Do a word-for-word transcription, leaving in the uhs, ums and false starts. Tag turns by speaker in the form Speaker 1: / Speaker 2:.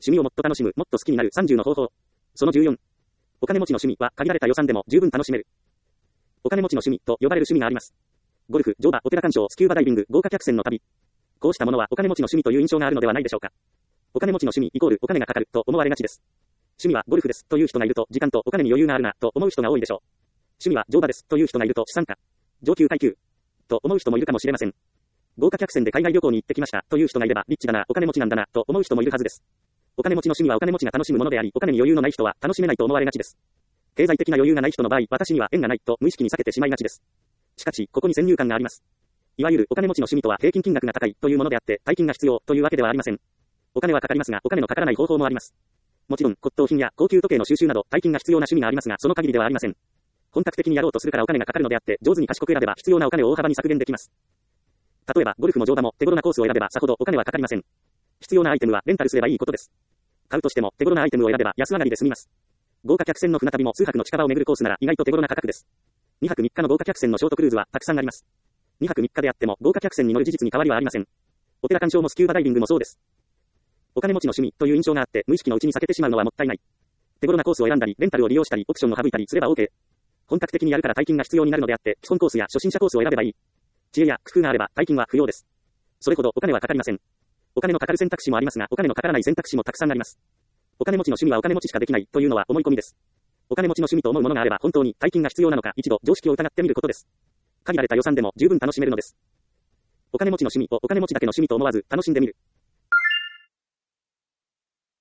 Speaker 1: 趣味をもっと楽しむ、もっと好きになるさんじゅうの方法。そのじゅうよん。お金持ちの趣味は限られた予算でも十分楽しめる。お金持ちの趣味と呼ばれる趣味があります。ゴルフ、乗馬、オペラ鑑賞、スキューバダイビング、豪華客船の旅。こうしたものはお金持ちの趣味という印象があるのではないでしょうか。お金持ちの趣味イコールお金がかかると思われがちです。趣味はゴルフですという人がいると時間とお金に余裕があるなと思う人が多いでしょう。趣味は乗馬ですという人がいると資産家、上級階級と思う人もいるかもしれません。豪華客船で海外旅行に行ってきましたという人がいればリッチだな、お金持ちなんだなと思う人もいるはずです。お金持ちの趣味はお金持ちが楽しむものであり、お金に余裕のない人は楽しめないと思われがちです。経済的な余裕がない人の場合、私には縁がないと無意識に避けてしまいがちです。しかし、ここに先入観があります。いわゆるお金持ちの趣味とは平均金額が高いというものであって、大金が必要というわけではありません。お金はかかりますが、お金のかからない方法もあります。もちろん、骨董品や高級時計の収集など、大金が必要な趣味がありますが、その限りではありません。本格的にやろうとするからお金がかかるのであって、上手に賢く選べば必要なお金を大幅に削減できます。例えば、ゴルフも乗馬も手頃なコースを選べばさほどお金はかかりません。必要なアイテムはレンタルすればいいことです。買うとしても手頃なアイテムを選べば安上がりで済みます。豪華客船の船旅も数泊の近場を巡るコースなら意外と手頃な価格です。にはくみっかの豪華客船のショートクルーズはたくさんあります。にはくみっかであっても豪華客船に乗る事実に変わりはありません。オペラ鑑賞もスキューバダイビングもそうです。お金持ちの趣味という印象があって無意識のうちに避けてしまうのはもったいない。手頃なコースを選んだり、レンタルを利用したり、オプションを省いたりすれば OK。本格的にやるから大金が必要になるのであって、基本コースや初心者コースを選べばいい。知恵や工夫があれば大金は不要です。それほどお金はかかりません。お金のかかる選択肢もありますが、お金のかからない選択肢もたくさんあります。お金持ちの趣味はお金持ちしかできないというのは思い込みです。お金持ちの趣味と思うものがあれば本当に大金が必要なのか一度常識を疑ってみることです。限られた予算でも十分楽しめるのです。お金持ちの趣味をお金持ちだけの趣味と思わず楽しんでみる。